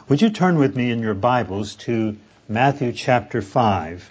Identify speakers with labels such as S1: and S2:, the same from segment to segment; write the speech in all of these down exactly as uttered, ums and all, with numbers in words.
S1: Would you turn with me in your Bibles to Matthew chapter five?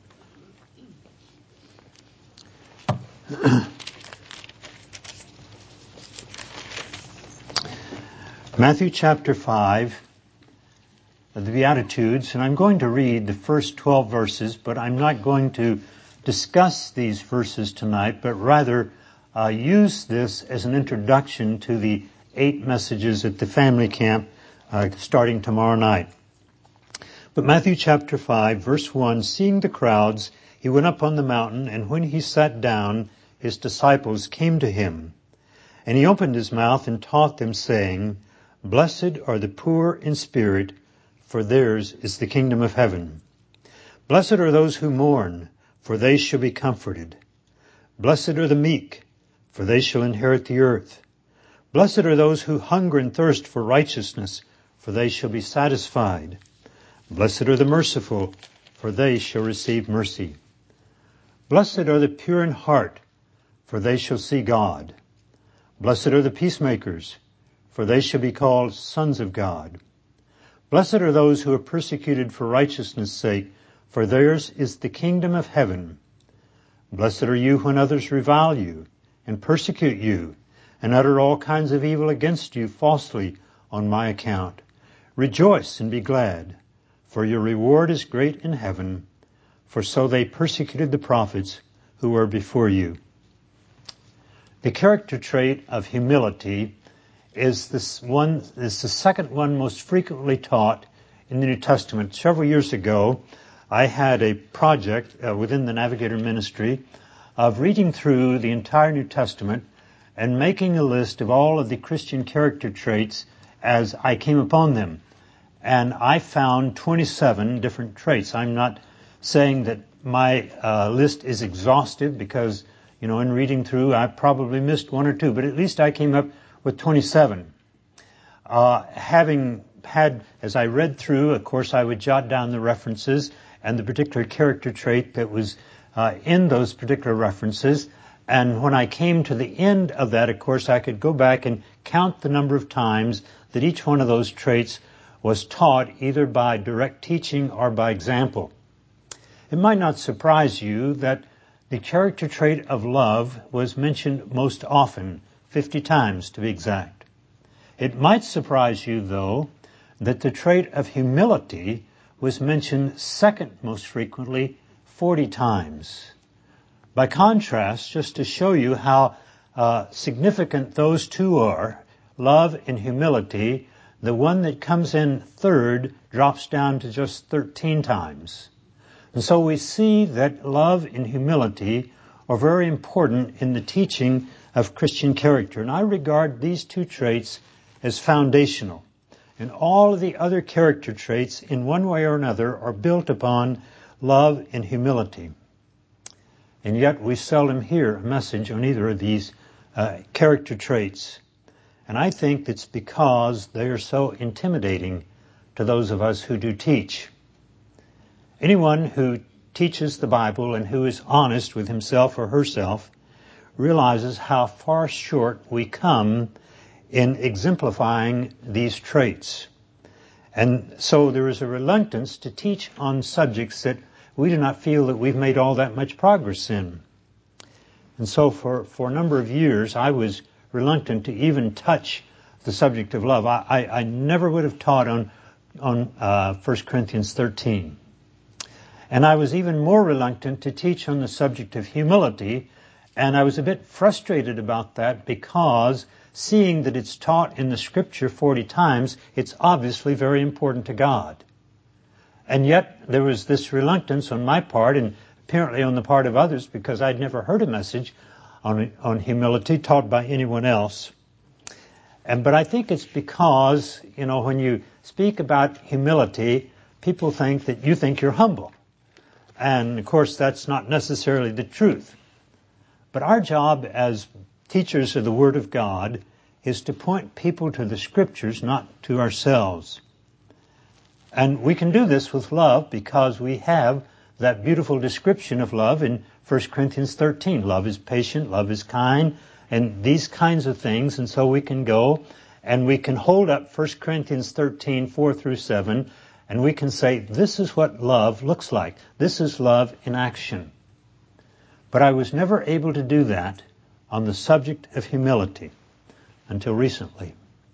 S1: Matthew chapter five, the Beatitudes, and I'm going to read the first twelve verses, but I'm not going to discuss these verses tonight, but rather uh, use this as an introduction to the eight messages at the family camp uh, starting tomorrow night. But Matthew chapter five, verse one, seeing the crowds, he went up on the mountain, and when he sat down, his disciples came to him. And he opened his mouth and taught them, saying, Blessed are the poor in spirit, for theirs is the kingdom of heaven. Blessed are those who mourn, for they shall be comforted. Blessed are the meek, for they shall inherit the earth. Blessed are those who hunger and thirst for righteousness, for they shall be satisfied. Blessed are the merciful, for they shall receive mercy. Blessed are the pure in heart, for they shall see God. Blessed are the peacemakers, for they shall be called sons of God. Blessed are those who are persecuted for righteousness' sake, for theirs is the kingdom of heaven. Blessed are you when others revile you and persecute you and utter all kinds of evil against you falsely on my account. Rejoice and be glad, for your reward is great in heaven, for so they persecuted the prophets who were before you. The character trait of humility is this one is the second one most frequently taught in the New Testament. Several years ago, I had a project uh, within the Navigator Ministry of reading through the entire New Testament and making a list of all of the Christian character traits as I came upon them. And I found twenty-seven different traits. I'm not saying that my uh, list is exhaustive because, you know, in reading through I probably missed one or two, but at least I came up with twenty-seven. Uh, having had, as I read through, of course I would jot down the references and the particular character trait that was uh, in those particular references. And when I came to the end of that, of course, I could go back and count the number of times that each one of those traits was taught either by direct teaching or by example. It might not surprise you that the character trait of love was mentioned most often, fifty times to be exact. It might surprise you, though, that the trait of humility was mentioned second most frequently, forty times. By contrast, just to show you how uh, significant those two are, love and humility, the one that comes in third drops down to just thirteen times. And so we see that love and humility are very important in the teaching of Christian character. And I regard these two traits as foundational. And all of the other character traits, in one way or another, are built upon love and humility. And yet we seldom hear a message on either of these uh, character traits. And I think that's because they are so intimidating to those of us who do teach. Anyone who teaches the Bible and who is honest with himself or herself realizes how far short we come in exemplifying these traits. And so there is a reluctance to teach on subjects that we do not feel that we've made all that much progress in. And so for, for a number of years, I was reluctant to even touch the subject of love. I, I, I never would have taught on, on uh, First Corinthians thirteen. And I was even more reluctant to teach on the subject of humility, and I was a bit frustrated about that because seeing that it's taught in the Scripture forty times, it's obviously very important to God. And yet there was this reluctance on my part, and apparently on the part of others, because I'd never heard a message on, on humility taught by anyone else. And but I think it's because, you know, when you speak about humility, people think that you think you're humble. And of course that's not necessarily the truth. But our job as teachers of the Word of God is to point people to the Scriptures, not to ourselves. And we can do this with love because we have that beautiful description of love in First Corinthians thirteen. Love is patient, love is kind, and these kinds of things. And so we can go and we can hold up First Corinthians thirteen, four through seven, and we can say, this is what love looks like. This is love in action. But I was never able to do that on the subject of humility until recently.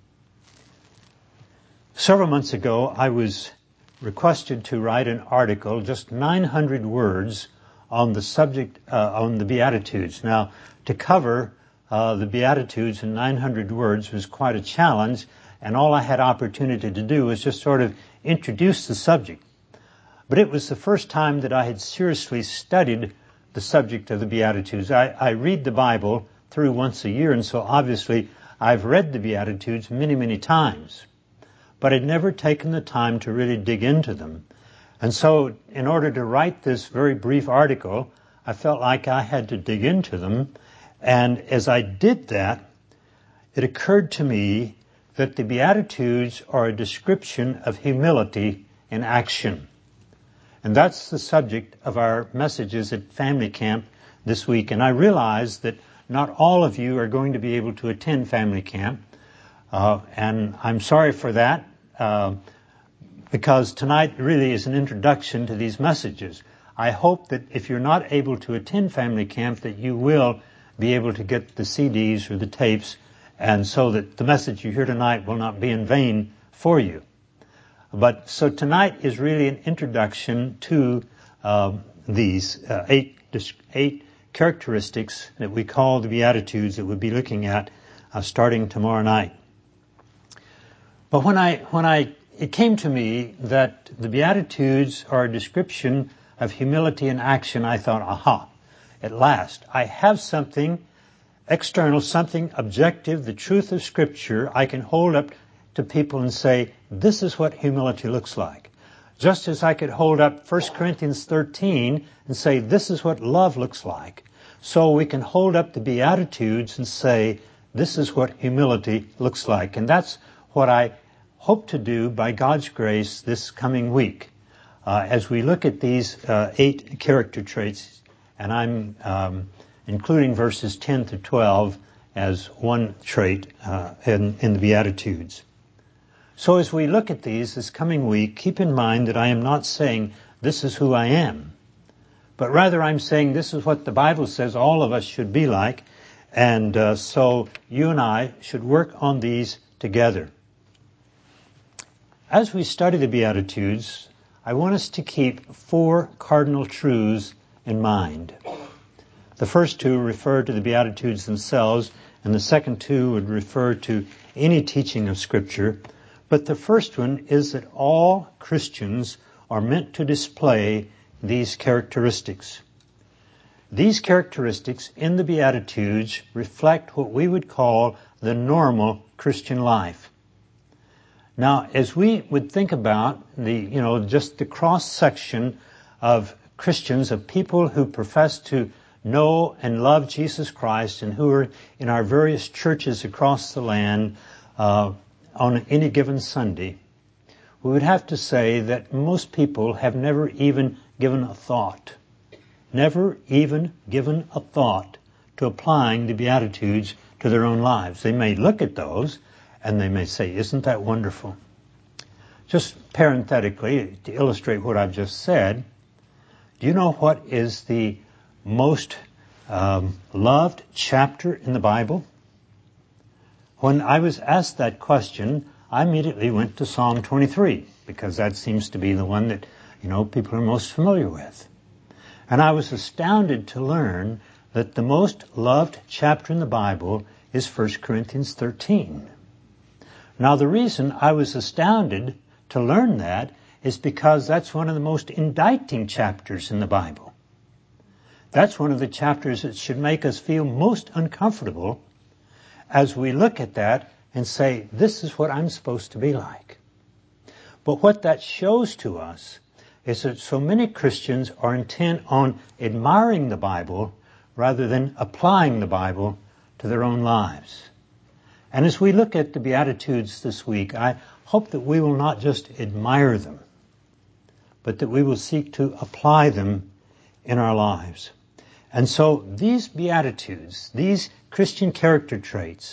S1: Several months ago, I was requested to write an article, just nine hundred words, on the subject, uh, on the Beatitudes. Now, to cover uh, the Beatitudes in nine hundred words was quite a challenge, and all I had opportunity to do was just sort of introduce the subject. But it was the first time that I had seriously studied the subject of the Beatitudes. I, I read the Bible through once a year, and so obviously I've read the Beatitudes many, many times. But I'd never taken the time to really dig into them. And so in order to write this very brief article, I felt like I had to dig into them. And as I did that, it occurred to me that the Beatitudes are a description of humility in action. And that's the subject of our messages at Family Camp this week. And I realize that not all of you are going to be able to attend Family Camp. Uh, and I'm sorry for that. Uh, because tonight really is an introduction to these messages. I hope that if you're not able to attend Family Camp, that you will be able to get the C Ds or the tapes, and so that the message you hear tonight will not be in vain for you. But so tonight is really an introduction to uh, these uh, eight eight characteristics that we call the Beatitudes that we'll be looking at uh, starting tomorrow night. But when I, when I, it came to me that the Beatitudes are a description of humility in action, I thought, aha, at last, I have something external, something objective, the truth of Scripture I can hold up to people and say, this is what humility looks like. Just as I could hold up First Corinthians thirteen and say, this is what love looks like. So we can hold up the Beatitudes and say, this is what humility looks like. And that's what I hope to do by God's grace this coming week uh, as we look at these uh, eight character traits, and I'm um, including verses ten to twelve as one trait uh, in, in the Beatitudes. So as we look at these this coming week, keep in mind that I am not saying this is who I am, but rather I'm saying this is what the Bible says all of us should be like, and uh, so you and I should work on these together. As we study the Beatitudes, I want us to keep four cardinal truths in mind. The first two refer to the Beatitudes themselves, and the second two would refer to any teaching of Scripture. But the first one is that all Christians are meant to display these characteristics. These characteristics in the Beatitudes reflect what we would call the normal Christian life. Now, as we would think about the, you know, just the cross-section of Christians, of people who profess to know and love Jesus Christ and who are in our various churches across the land uh, on any given Sunday, we would have to say that most people have never even given a thought, never even given a thought to applying the Beatitudes to their own lives. They may look at those and they may say, isn't that wonderful? Just parenthetically, to illustrate what I've just said, do you know what is the most um, loved chapter in the Bible? When I was asked that question, I immediately went to Psalm twenty-three, because that seems to be the one that, you know, people are most familiar with. And I was astounded to learn that the most loved chapter in the Bible is First Corinthians thirteen. Now, the reason I was astounded to learn that is because that's one of the most indicting chapters in the Bible. That's one of the chapters that should make us feel most uncomfortable as we look at that and say, this is what I'm supposed to be like. But what that shows to us is that so many Christians are intent on admiring the Bible rather than applying the Bible to their own lives. And as we look at the Beatitudes this week, I hope that we will not just admire them, but that we will seek to apply them in our lives. And so these Beatitudes, these Christian character traits,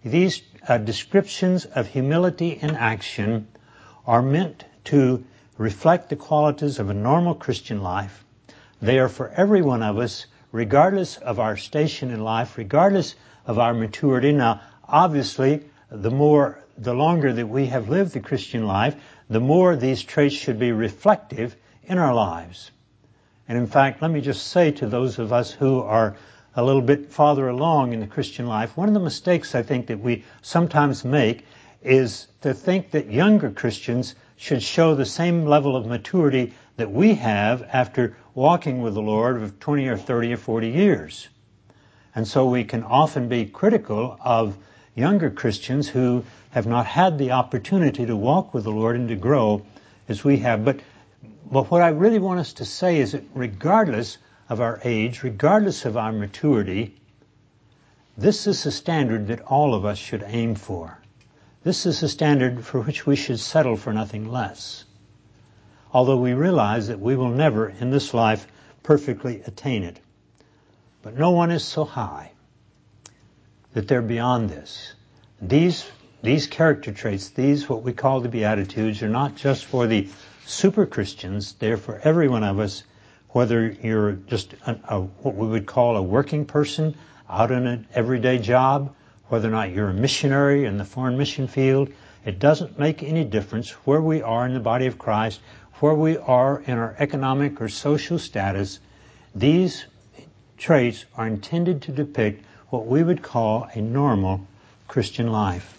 S1: these uh, descriptions of humility in action are meant to reflect the qualities of a normal Christian life. They are for every one of us, regardless of our station in life, regardless of our maturity. Now, obviously, the more, the longer that we have lived the Christian life, the more these traits should be reflective in our lives. And in fact, let me just say to those of us who are a little bit farther along in the Christian life, one of the mistakes I think that we sometimes make is to think that younger Christians should show the same level of maturity that we have after walking with the Lord of twenty or thirty or forty years. And so we can often be critical of younger Christians who have not had the opportunity to walk with the Lord and to grow as we have. But, but what I really want us to say is that regardless of our age, regardless of our maturity, this is a standard that all of us should aim for. This is a standard for which we should settle for nothing less. Although we realize that we will never in this life perfectly attain it. But no one is so high that they're beyond this. These, these character traits, these what we call the Beatitudes, are not just for the super Christians, they're for every one of us, whether you're just a, a, what we would call a working person out in an everyday job, whether or not you're a missionary in the foreign mission field. It doesn't make any difference where we are in the body of Christ, where we are in our economic or social status. These traits are intended to depict what we would call a normal Christian life.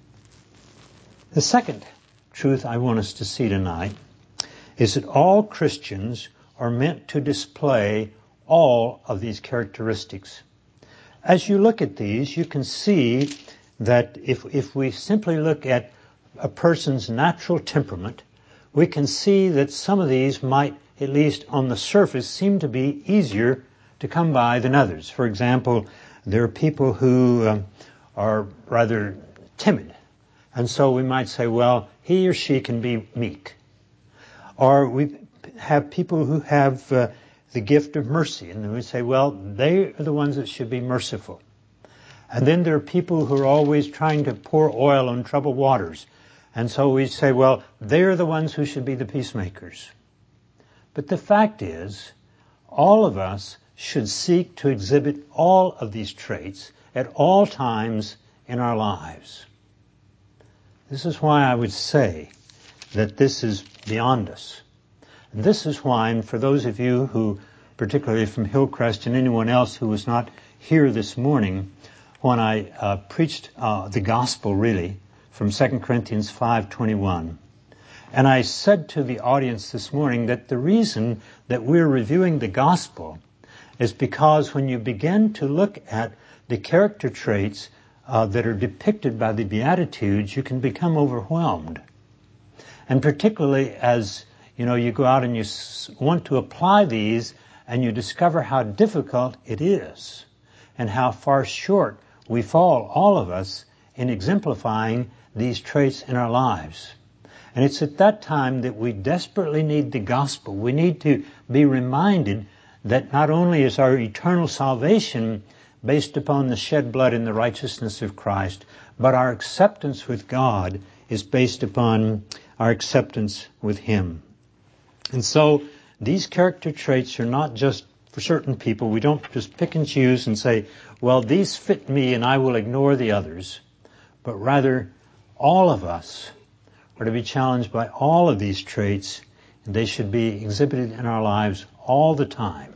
S1: The second truth I want us to see tonight is that all Christians are meant to display all of these characteristics. As you look at these, you can see that if, if we simply look at a person's natural temperament, we can see that some of these might, at least on the surface, seem to be easier to come by than others. For example, there are people who um, are rather timid. And so we might say, well, he or she can be meek. Or we have people who have uh, the gift of mercy. And then we say, well, they are the ones that should be merciful. And then there are people who are always trying to pour oil on troubled waters. And so we say, well, they're the ones who should be the peacemakers. But the fact is, all of us should seek to exhibit all of these traits at all times in our lives. This is why I would say that this is beyond us. And this is why, and for those of you who, particularly from Hillcrest and anyone else who was not here this morning, when I uh, preached uh, the gospel really from Second Corinthians five twenty-one, and I said to the audience this morning that the reason that we're reviewing the gospel is because when you begin to look at the character traits uh, that are depicted by the Beatitudes, you can become overwhelmed. And particularly as, you know, you go out and you s- want to apply these and you discover how difficult it is and how far short we fall, all of us, in exemplifying these traits in our lives. And it's at that time that we desperately need the gospel. We need to be reminded that not only is our eternal salvation based upon the shed blood and the righteousness of Christ, but our acceptance with God is based upon our acceptance with Him. And so these character traits are not just for certain people. We don't just pick and choose and say, well, these fit me and I will ignore the others. But rather, all of us are to be challenged by all of these traits, and they should be exhibited in our lives all the time.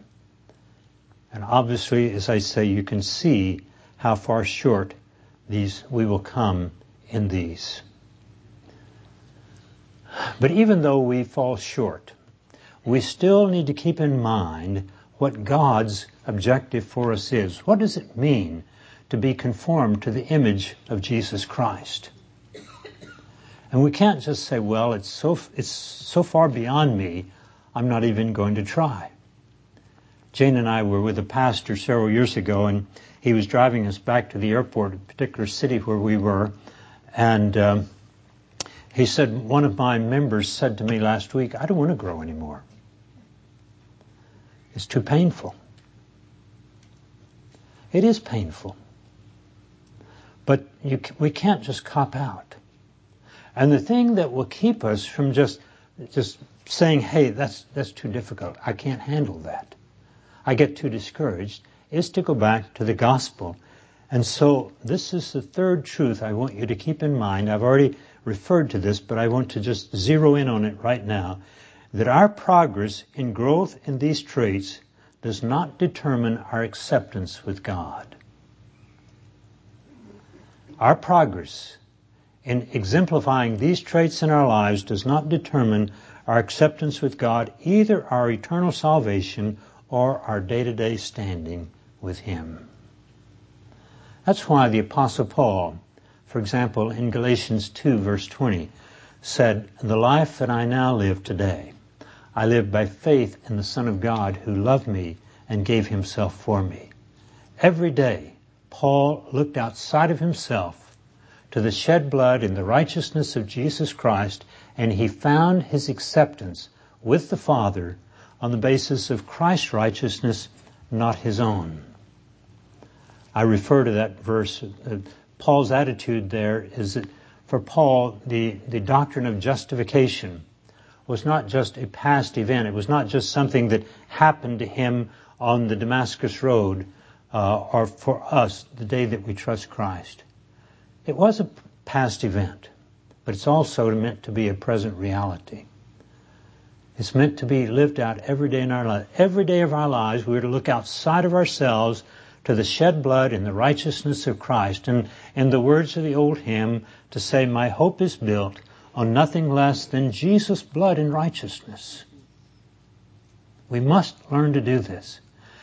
S1: And obviously, as I say, you can see how far short these we will come in these. But even though we fall short, we still need to keep in mind what God's objective for us is. What does it mean to be conformed to the image of Jesus Christ? And we can't just say, well, it's so it's so far beyond me, I'm not even going to try. Jane and I were with a pastor several years ago, and he was driving us back to the airport, a particular city where we were, and um, he said, one of my members said to me last week, I don't want to grow anymore. It's too painful. It is painful. But you, we can't just cop out. And the thing that will keep us from just just saying, hey, that's that's too difficult, I can't handle that, I get too discouraged, is to go back to the gospel. And so this is the third truth I want you to keep in mind. I've already referred to this, but I want to just zero in on it right now, that our progress in growth in these traits does not determine our acceptance with God. Our progress in exemplifying these traits in our lives does not determine our acceptance with God, either our eternal salvation or our day-to-day standing with Him. That's why the Apostle Paul, for example, in Galatians two, verse twenty, said, "The life that I now live today, I live by faith in the Son of God who loved me and gave Himself for me." Every day, Paul looked outside of himself to the shed blood and the righteousness of Jesus Christ, and he found his acceptance with the Father on the basis of Christ's righteousness, not his own. I refer to that verse. Uh, Paul's attitude there is that for Paul, the, the doctrine of justification was not just a past event. It was not just something that happened to him on the Damascus Road, uh, or for us the day that we trust Christ. It was a past event, but it's also meant to be a present reality. It's meant to be lived out every day in our life. Every day of our lives, we're to look outside of ourselves to the shed blood and the righteousness of Christ. And in the words of the old hymn, to say, "My hope is built on nothing less than Jesus' blood and righteousness." We must learn to do this.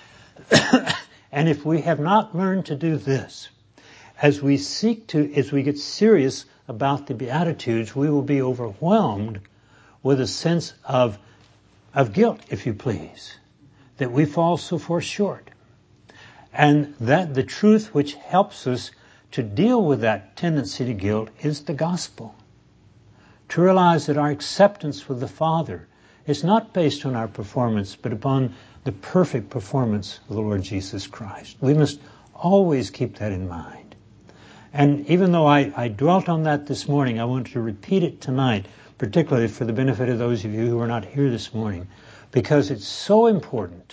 S1: And if we have not learned to do this, as we seek to, as we get serious about the Beatitudes, we will be overwhelmed with a sense of, of guilt, if you please, that we fall so far short. And that the truth which helps us to deal with that tendency to guilt is the gospel. To realize that our acceptance with the Father is not based on our performance, but upon the perfect performance of the Lord Jesus Christ. We must always keep that in mind. And even though I, I dwelt on that this morning, I want to repeat it tonight, particularly for the benefit of those of you who are not here this morning, because it's so important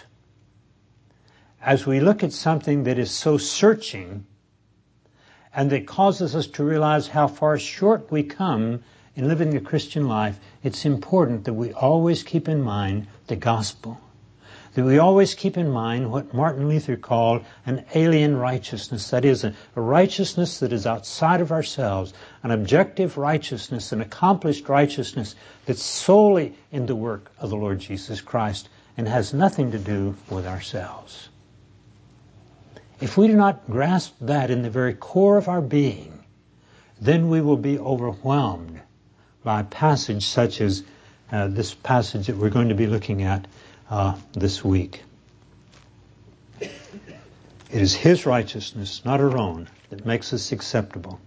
S1: as we look at something that is so searching and that causes us to realize how far short we come in living the Christian life. It's important that we always keep in mind the gospel. That we always keep in mind what Martin Luther called an alien righteousness. That is, a, a righteousness that is outside of ourselves, an objective righteousness, an accomplished righteousness that's solely in the work of the Lord Jesus Christ and has nothing to do with ourselves. If we do not grasp that in the very core of our being, then we will be overwhelmed by a passage such as uh, this passage that we're going to be looking at Uh, this week. It is His righteousness, not our own, that makes us acceptable.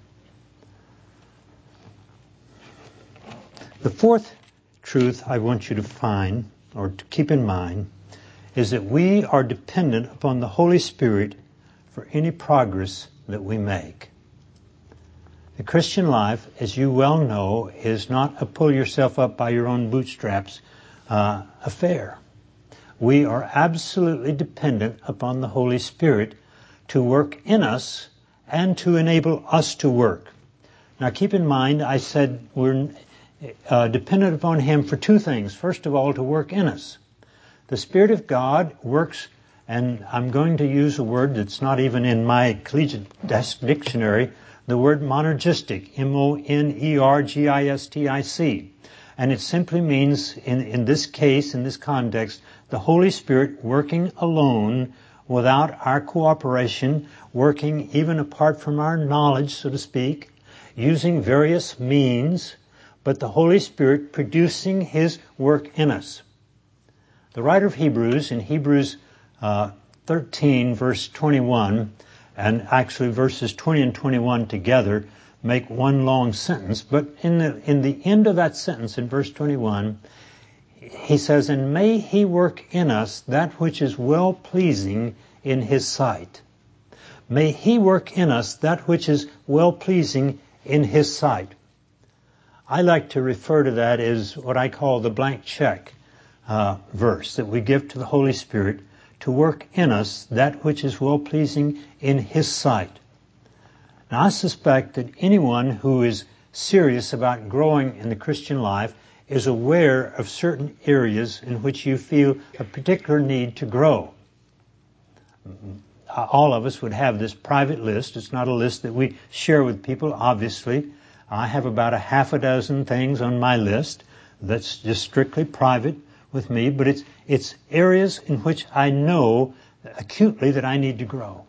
S1: The fourth truth I want you to find, or to keep in mind, is that we are dependent upon the Holy Spirit for any progress that we make. The Christian life, as you well know, is not a pull yourself up by your own bootstraps uh, affair. We are absolutely dependent upon the Holy Spirit to work in us and to enable us to work. Now keep in mind, I said we're uh, dependent upon Him for two things. First of all, to work in us. The Spirit of God works, and I'm going to use a word that's not even in my collegiate dictionary, the word monergistic, M O N E R G I S T I C. And it simply means, in, in this case, in this context, the Holy Spirit working alone without our cooperation, working even apart from our knowledge, so to speak, using various means, but the Holy Spirit producing His work in us. The writer of Hebrews, in Hebrews uh, thirteen, verse twenty-one, and actually verses twenty and twenty-one together, make one long sentence, but in the in the end of that sentence, in verse twenty-one, he says, "And may He work in us that which is well-pleasing in His sight, may He work in us that which is well-pleasing in His sight. I like to refer to that as what I call the blank check uh, verse that we give to the Holy Spirit to work in us that which is well-pleasing in His sight. Now, I suspect that anyone who is serious about growing in the Christian life is aware of certain areas in which you feel a particular need to grow. All of us would have this private list. It's not a list that we share with people, obviously. I have about a half a dozen things on my list that's just strictly private with me, but it's it's areas in which I know acutely that I need to grow.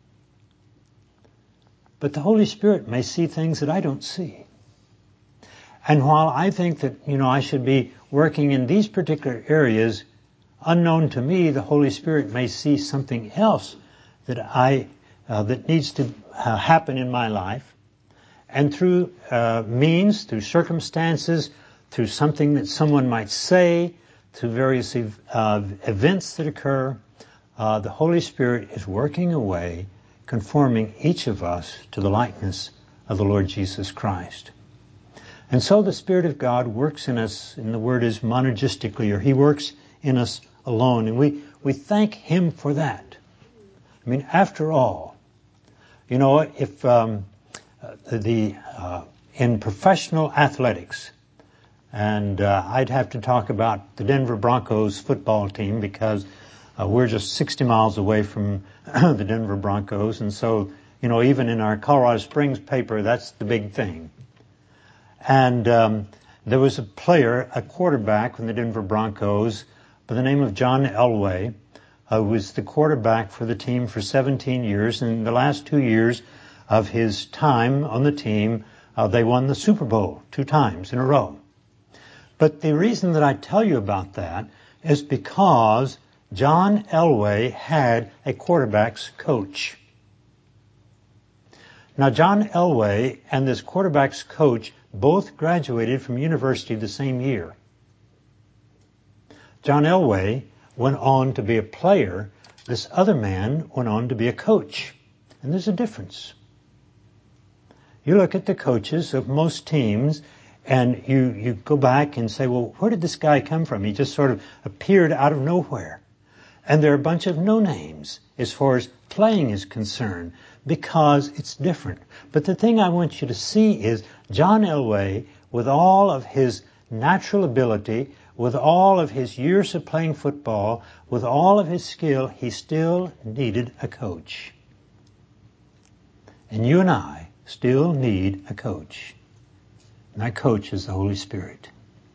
S1: But the Holy Spirit may see things that I don't see. And while I think that, you know, I should be working in these particular areas, unknown to me, the Holy Spirit may see something else that I uh, that needs to uh, happen in my life. And through uh, means, through circumstances, through something that someone might say, through various ev- uh, events that occur, uh, the Holy Spirit is working away, conforming each of us to the likeness of the Lord Jesus Christ. And so the Spirit of God works in us, and the word is monergistically, or He works in us alone. And we, we thank Him for that. I mean, after all, you know, if um, the uh, in professional athletics, and uh, I'd have to talk about the Denver Broncos football team because uh, we're just sixty miles away from the Denver Broncos, and so, you know, even in our Colorado Springs paper, that's the big thing. And um, there was a player, a quarterback from the Denver Broncos by the name of John Elway, who was the quarterback for the team for seventeen years. And in the last two years of his time on the team, uh, they won the Super Bowl two times in a row. But the reason that I tell you about that is because John Elway had a quarterback's coach. Now, John Elway and this quarterback's coach both graduated from university the same year. John Elway went on to be a player. This other man went on to be a coach. And there's a difference. You look at the coaches of most teams, and you, you go back and say, well, where did this guy come from? He just sort of appeared out of nowhere. And there are a bunch of no-names as far as playing is concerned, because it's different. But the thing I want you to see is John Elway, with all of his natural ability, with all of his years of playing football, with all of his skill, he still needed a coach. And you and I still need a coach. And that coach is the Holy Spirit.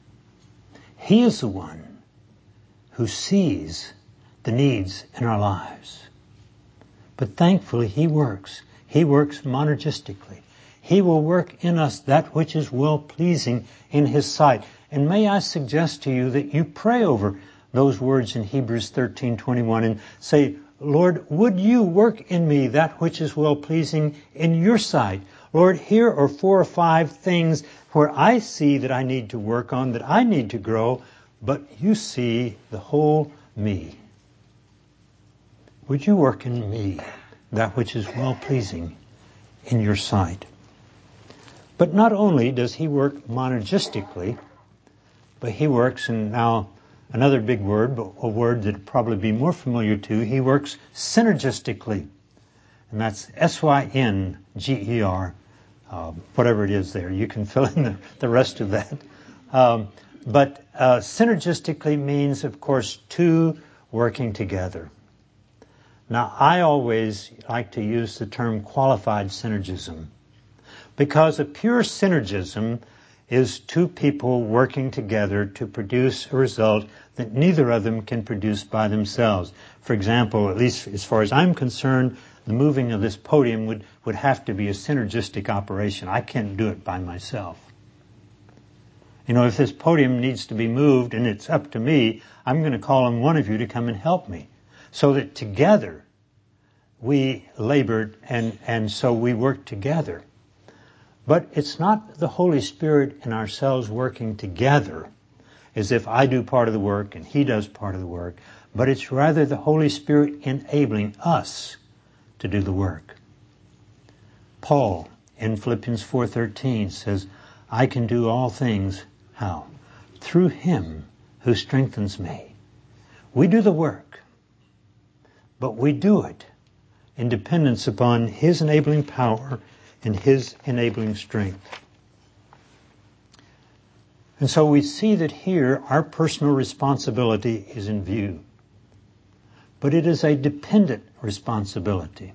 S1: He is the one who sees the needs in our lives. But thankfully, He works. He works monergistically. He will work in us that which is well-pleasing in His sight. And may I suggest to you that you pray over those words in Hebrews thirteen twenty-one and say, Lord, would you work in me that which is well-pleasing in your sight? Lord, here are four or five things where I see that I need to work on, that I need to grow, but you see the whole me. Would you work in me that which is well-pleasing in your sight? But not only does He work monergistically, but He works, and now another big word, but a word that would probably be more familiar to, He works synergistically. And that's S Y N G E R, uh, whatever it is there. You can fill in the, the rest of that. Um, but uh, synergistically means, of course, two working together. Now, I always like to use the term qualified synergism, because a pure synergism is two people working together to produce a result that neither of them can produce by themselves. For example, at least as far as I'm concerned, the moving of this podium would, would have to be a synergistic operation. I can't do it by myself. You know, if this podium needs to be moved and it's up to me, I'm going to call on one of you to come and help me. So that together we labored and, and so we worked together. But it's not the Holy Spirit and ourselves working together as if I do part of the work and He does part of the work, but it's rather the Holy Spirit enabling us to do the work. Paul in Philippians four thirteen says, I can do all things, how? Through him who strengthens me. We do the work, but we do it in dependence upon his enabling power and his enabling strength. And so we see that here our personal responsibility is in view. But it is a dependent responsibility.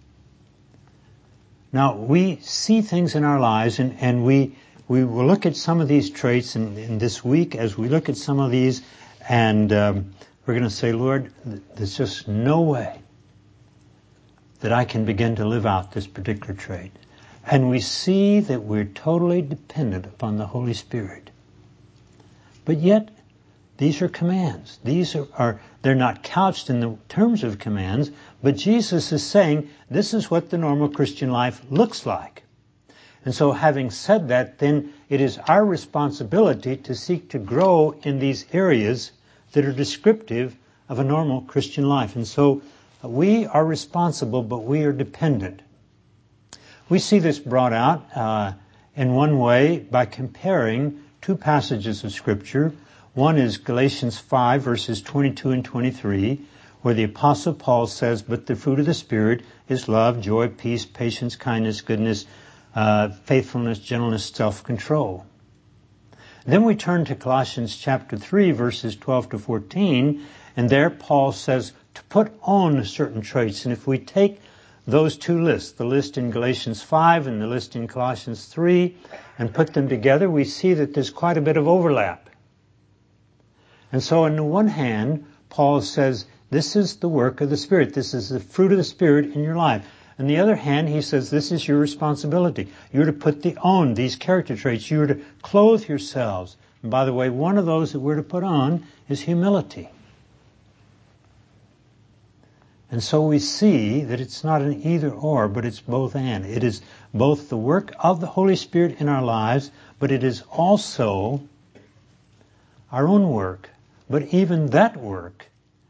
S1: Now, we see things in our lives, and, and we we will look at some of these traits in, in this week as we look at some of these, and um, we're going to say, Lord, there's just no way that I can begin to live out this particular trait. And we see that we're totally dependent upon the Holy Spirit. But yet, these are commands. These are, are, they're not couched in the terms of commands, but Jesus is saying this is what the normal Christian life looks like. And so having said that, then it is our responsibility to seek to grow in these areas that are descriptive of a normal Christian life. And so we are responsible, but we are dependent. We see this brought out uh, in one way by comparing two passages of Scripture. One is Galatians five, verses twenty-two and twenty-three, where the Apostle Paul says, but the fruit of the Spirit is love, joy, peace, patience, kindness, goodness, uh, faithfulness, gentleness, self-control. Then we turn to Colossians chapter three, verses twelve to fourteen, and there Paul says to put on certain traits. And if we take those two lists, the list in Galatians five and the list in Colossians three, and put them together, we see that there's quite a bit of overlap. And so on the one hand, Paul says, this is the work of the Spirit. This is the fruit of the Spirit in your life. On the other hand, he says, this is your responsibility. You're to put the on, these character traits. You're to clothe yourselves. And by the way, one of those that we're to put on is humility. And so we see that it's not an either or, but it's both and. It is both the work of the Holy Spirit in our lives, but it is also our own work. But even that work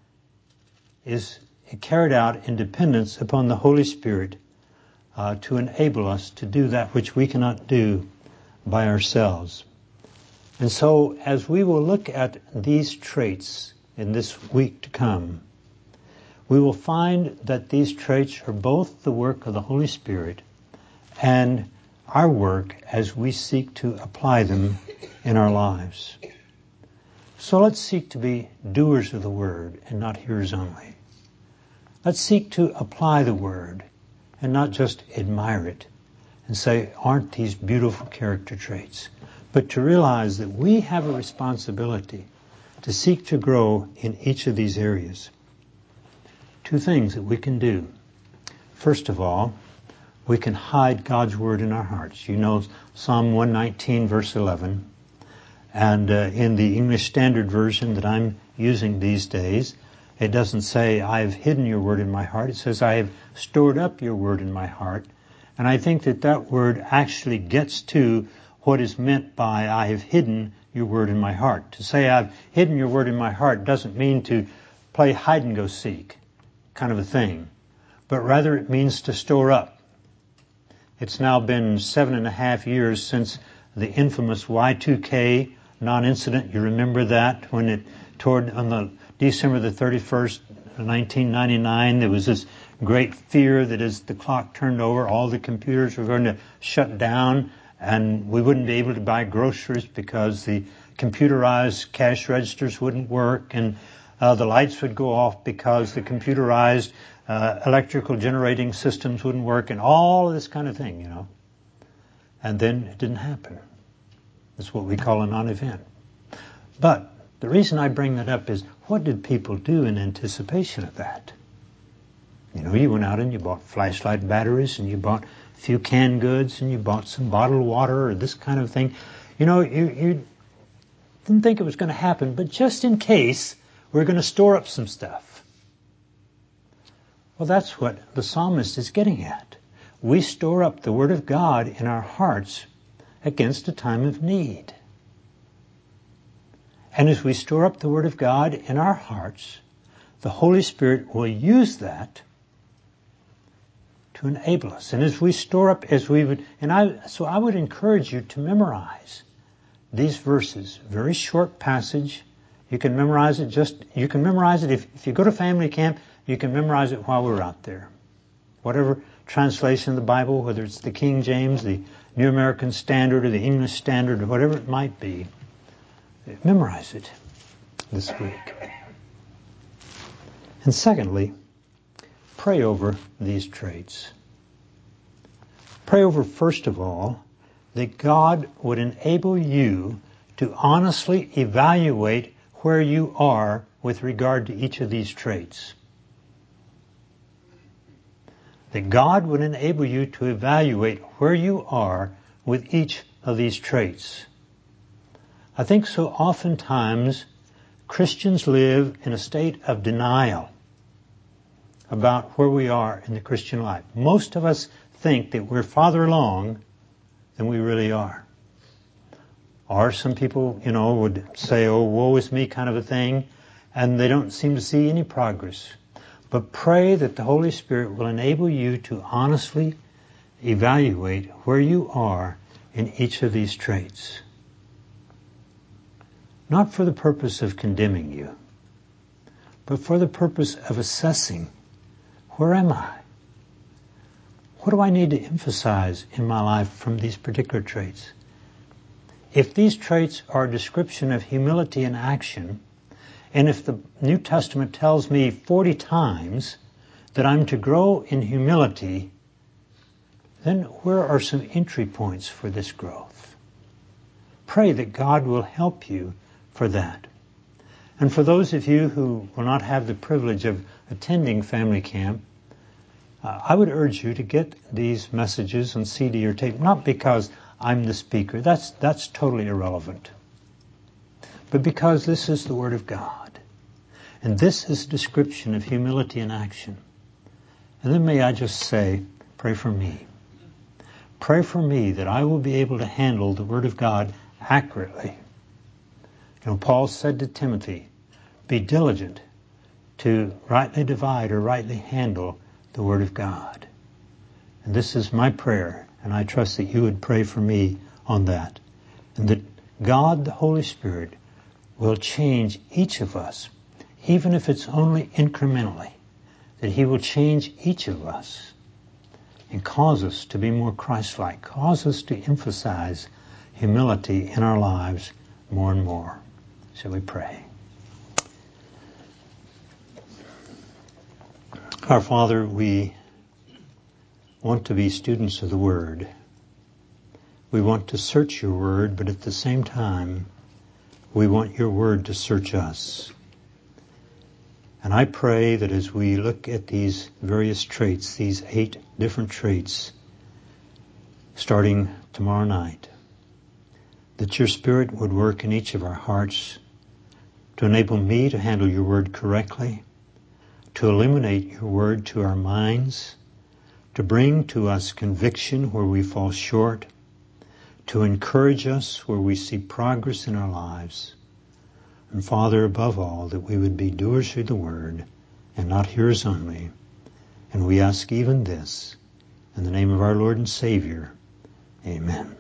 S1: is carried out in dependence upon the Holy Spirit uh, to enable us to do that which we cannot do by ourselves. And so as we will look at these traits in this week to come, we will find that these traits are both the work of the Holy Spirit and our work as we seek to apply them in our lives. So let's seek to be doers of the Word and not hearers only. Let's seek to apply the Word and not just admire it and say, aren't these beautiful character traits? But to realize that we have a responsibility to seek to grow in each of these areas. Two things that we can do. First of all, we can hide God's Word in our hearts. You know Psalm one nineteen, verse eleven. And uh, in the English Standard Version that I'm using these days, it doesn't say, I have hidden your word in my heart. It says, I have stored up your word in my heart. And I think that that word actually gets to what is meant by, I have hidden your word in my heart. To say, I've hidden your word in my heart doesn't mean to play hide and go seek kind of a thing, but rather it means to store up. It's now been seven and a half years since the infamous Y two K non-incident. You remember that when it, toward, on the December the thirty-first, nineteen ninety-nine, there was this great fear that as the clock turned over, all the computers were going to shut down and we wouldn't be able to buy groceries because the computerized cash registers wouldn't work, and uh, the lights would go off because the computerized uh, electrical generating systems wouldn't work, and all of this kind of thing, you know. And then it didn't happen. That's what we call a non-event. But the reason I bring that up is, what did people do in anticipation of that? You know, you went out and you bought flashlight batteries and you bought a few canned goods and you bought some bottled water or this kind of thing. You know, you, you didn't think it was going to happen, but just in case, we're going to store up some stuff. Well, that's what the psalmist is getting at. We store up the Word of God in our hearts against a time of need. And as we store up the Word of God in our hearts, the Holy Spirit will use that to enable us. And as we store up, as we would, and I, so I would encourage you to memorize these verses. Very short passage. You can memorize it just, you can memorize it if, if you go to family camp, you can memorize it while we're out there. Whatever translation of the Bible, whether it's the King James, the New American Standard, or the English Standard, or whatever it might be, memorize it this week. And secondly, pray over these traits. Pray over, first of all, that God would enable you to honestly evaluate where you are with regard to each of these traits. That God would enable you to evaluate where you are with each of these traits. I think so oftentimes Christians live in a state of denial about where we are in the Christian life. Most of us think that we're farther along than we really are. Or some people, you know, would say, oh, woe is me kind of a thing, and they don't seem to see any progress. But pray that the Holy Spirit will enable you to honestly evaluate where you are in each of these traits. Not for the purpose of condemning you, but for the purpose of assessing, where am I? What do I need to emphasize in my life from these particular traits? If these traits are a description of humility in action, and if the New Testament tells me forty times that I'm to grow in humility, then where are some entry points for this growth? Pray that God will help you for that. And for those of you who will not have the privilege of attending family camp, uh, I would urge you to get these messages on C D or tape, not because I'm the speaker. That's, that's totally irrelevant. But because this is the Word of God. And this is a description of humility in action. And then may I just say, pray for me. Pray for me that I will be able to handle the Word of God accurately. You know, Paul said to Timothy, be diligent to rightly divide or rightly handle the Word of God. And this is my prayer, and I trust that you would pray for me on that. And that God, the Holy Spirit, will change each of us, even if it's only incrementally, that He will change each of us and cause us to be more Christ-like, cause us to emphasize humility in our lives more and more. Shall we pray? Our Father, we want to be students of the Word. We want to search your Word, but at the same time, we want your Word to search us. And I pray that as we look at these various traits, these eight different traits, starting tomorrow night, that your Spirit would work in each of our hearts to enable me to handle your Word correctly, to illuminate your Word to our minds, to bring to us conviction where we fall short, to encourage us where we see progress in our lives. And Father, above all, that we would be doers of the Word and not hearers only. And we ask even this in the name of our Lord and Savior. Amen.